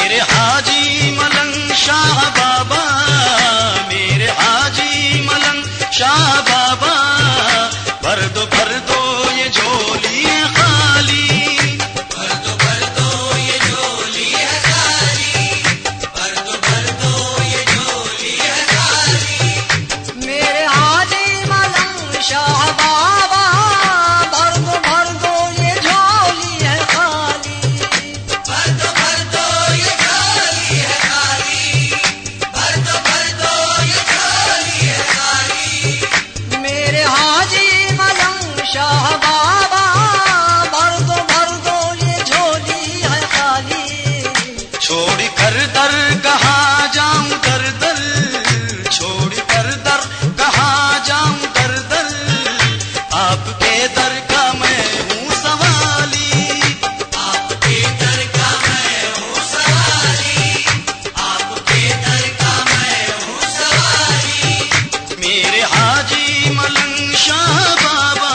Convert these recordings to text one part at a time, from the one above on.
मेरे हाजी मलंग शाह बाबा, मेरे हाजी मलंग शाह बाबा, भर दो ये झोली है खाली, भर दो ये झोली है खाली, भर दो ये झोली है खाली। मेरे हाजी मलंग शाह बाबा, भर दो ये झोली है खाली, भर दो ये झोली है खाली, भर दो ये झोली है खाली। मेरे हाजी मलंग शाह बाबा, भर दो ये झोली है खाली। छोड़ कर दर कहाँ जाऊं दर दर, छोड़ कर दर कहाँ जाऊं दर दर, आपके दर का मैं हूँ सवाली, आपके दर का मैं हूँ सवाली, आपके दर का मैं हूँ सवाली। मेरे हाजी मलंग शाह बाबा।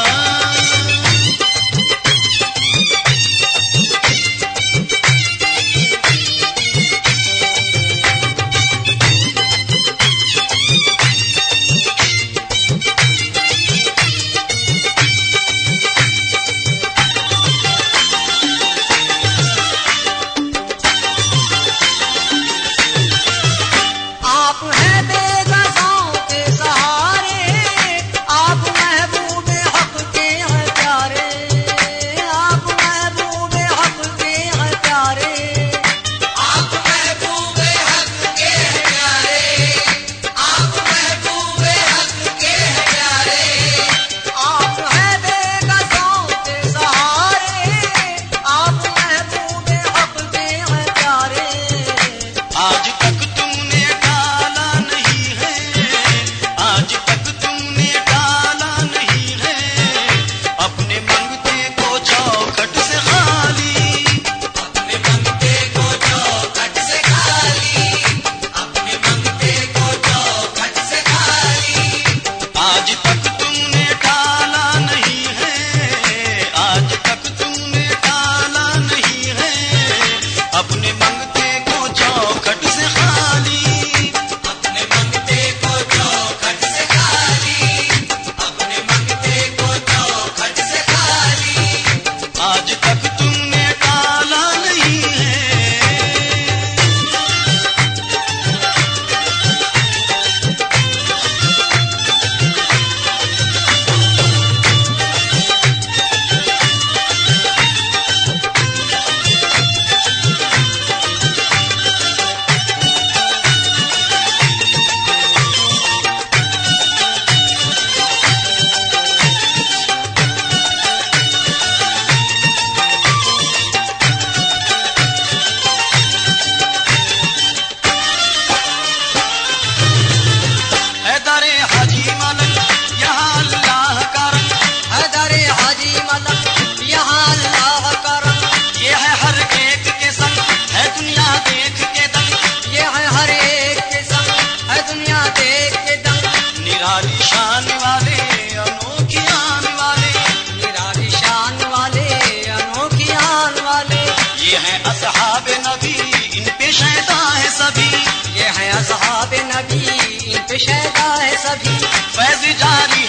आप हैं बेगसाओं के सहारे, आप महबूबे हक के हैं प्यारे, आप महबूबे हक के हैं प्यारे, आप महबूबे हक के हैं प्यारे, आप महबूबे हक के हैं प्यारे। आप हैं बेगसाओं के सहारे, आप महबूबे हक के हैं प्यारे। आज तक तुमने टाला नहीं है, आज तक तुमने टाला नहीं है, अपने मंगते को चौखट से खाली, अपने मंगते को चौखट से खाली, अपने मंगते को चौखट से खाली। आज तक तुमने टाला नहीं है, आज तक तुमने टाला नहीं है, अपने मंगते को चौखट से खाली, अपने मंगते को चौखट से खाली, अपने मंगते को चौखट से खाली। आज तक तुमने टाला नहीं है। हैदरे हाजी मलंग यहाँ अल्लाह का रंग, हैदरे हाजी मलंग यहाँ अल्लाह का रंग, ये है हर एक के संग, है दुनिया देख के दंग, ये है हर एक के संग, है दुनिया देख के दंग। निराली शान वाले अनोखी आन वाले, निराली शान वाले अनोखी आन वाले, ये हैं असहाब नबी इन पे शैदा है सभी, ये है असहाब नबी, इन पे शैदा है सभी। फैज़ जारी